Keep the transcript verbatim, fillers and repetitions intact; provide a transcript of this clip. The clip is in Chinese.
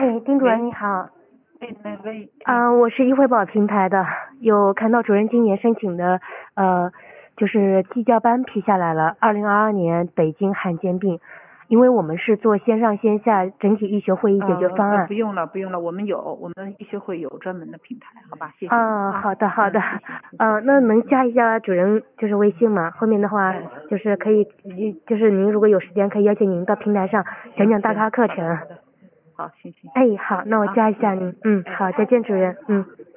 哎，丁主任喂你好， 哎，哪位？ 啊、我是易惠宝平台的，有看到主任今年申请的，呃，就是季教班批下来了，二零二二年北京罕见病，因为我们是做线上线下整体医学会议解决呃呃， 方案。 不用了，不用了，我们有，我们医学会有专门的平台，好吧，谢谢你啊， 啊。 好的好的， 嗯，谢谢，谢谢。 呃，那能加一下主任就是微信吗？后面的话嗯就是可以，就是您如果有时间可以邀请您到平台上讲讲大咖课程。 好的，好的，好，行行。 哎，好，那我加一下您，嗯，好，再见主任，嗯。